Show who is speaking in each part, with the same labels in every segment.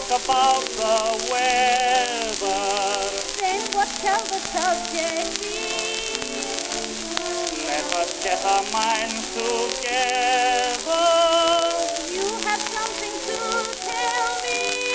Speaker 1: talk about the weather.
Speaker 2: Then what shall the subject be?
Speaker 1: Let us get our minds together.
Speaker 2: You have something to tell me.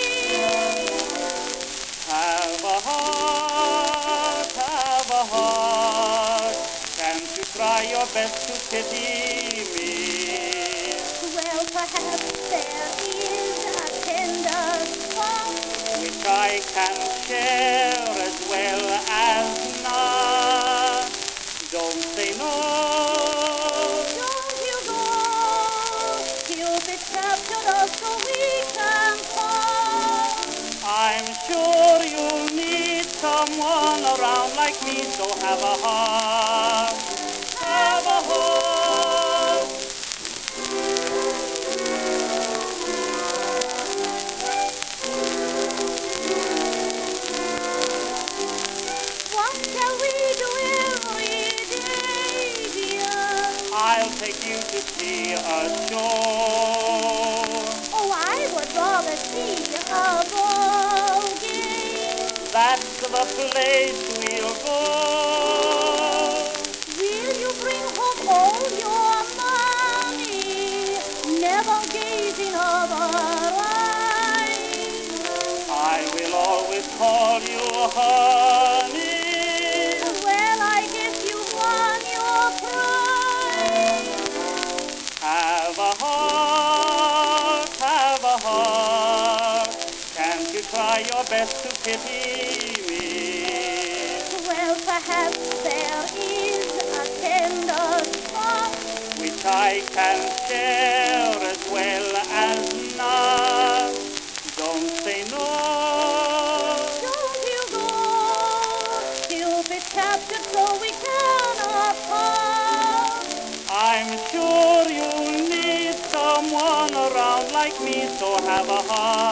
Speaker 1: Have a heart, have a heart. Can't you try your best to pity me?
Speaker 2: Well, perhaps there is a tender spot
Speaker 1: Which I can share as well as not. Don't say no.
Speaker 2: Don't you go. Cupid captured us so we can fall.
Speaker 1: I'm sure you'll need someone around like me, so have a heart, have a heart.
Speaker 2: What shall we do every day, dear?
Speaker 1: I'll take you to see a show.
Speaker 2: Oh, I would rather see a ball game.
Speaker 1: That's the place we'll go.
Speaker 2: Will you bring home all your money? Never gaze in other eyes.
Speaker 1: I will always call you honey.
Speaker 2: Well, I guess you won your prize.
Speaker 1: Have a heart, have a heart. Can't you try your best to pity me?
Speaker 2: Well, perhaps there is a tender spot
Speaker 1: Which I can share as well as not. Don't say no.
Speaker 2: Don't you go. Cupid captured so we cannot part.
Speaker 1: I'm sure you'll need someone around like me, so have a heart.